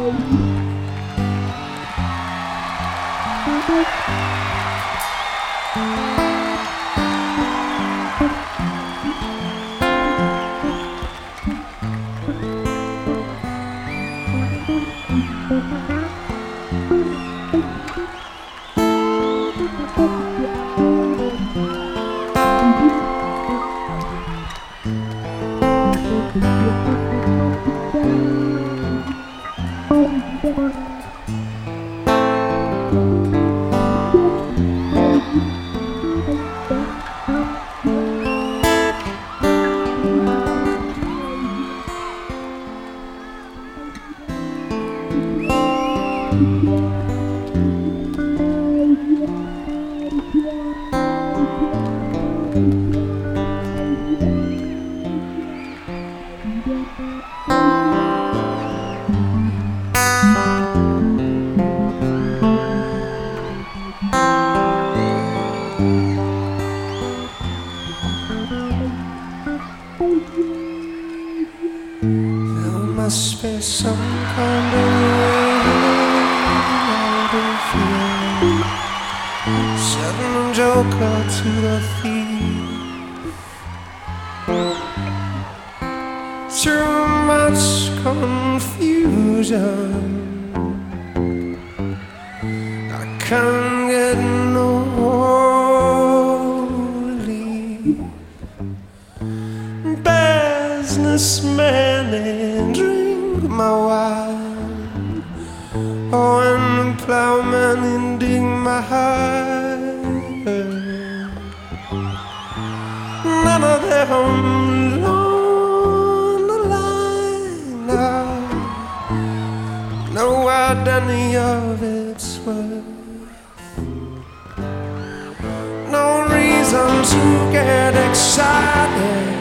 Must be some kind of way sudden joker to the thief. Too much confusion, I can't get no relief. Businessman and drink my wine, oh, and the plowman and dig my heart. None of them along the line now know what any of it's worth. No reason to get excited.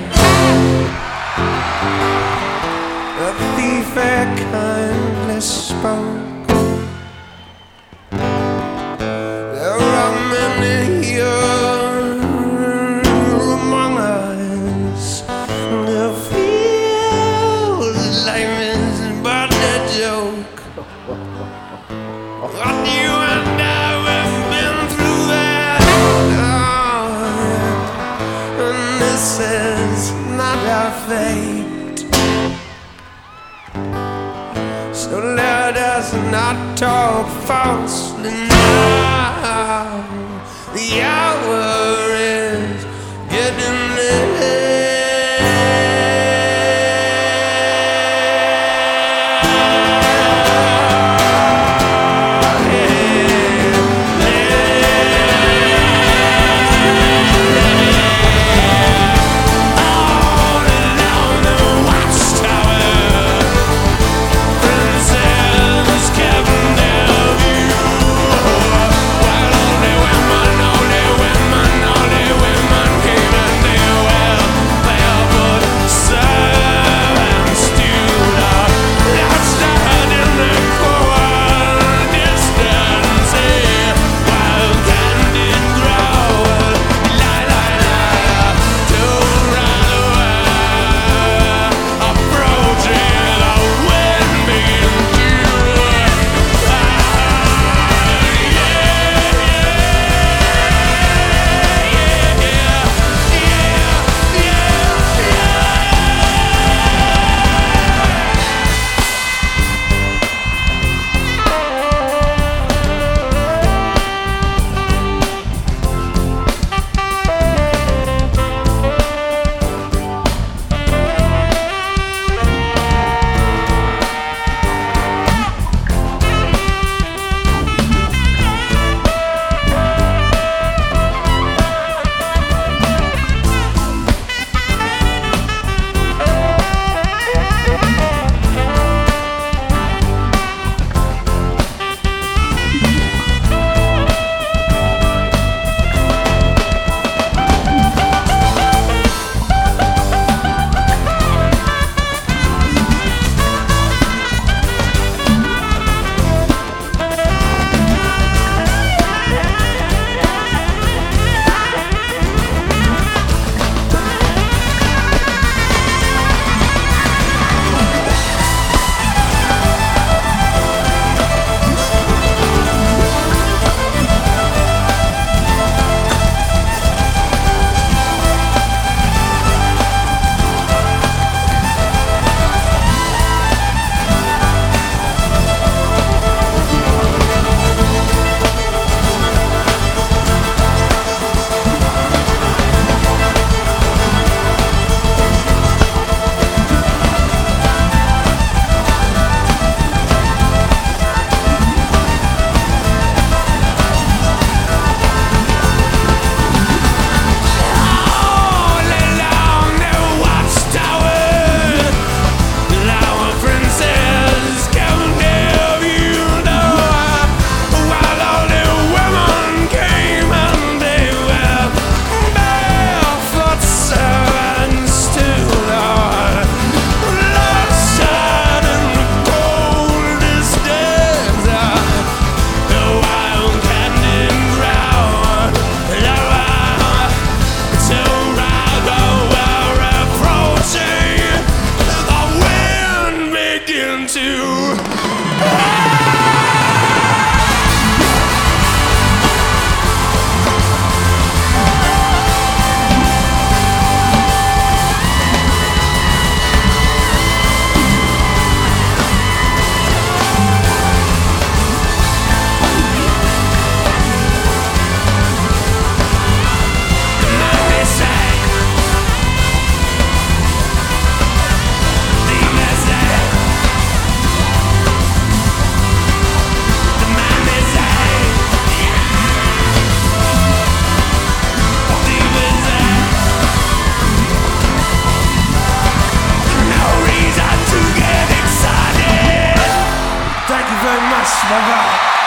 The thief had kindly spoke. There are many here among us who feel life is but a joke. But you and I have been through that, oh, and this is not our fate. So let us not talk falsely now. The hour is getting late. Only women came and they went. Bye-bye.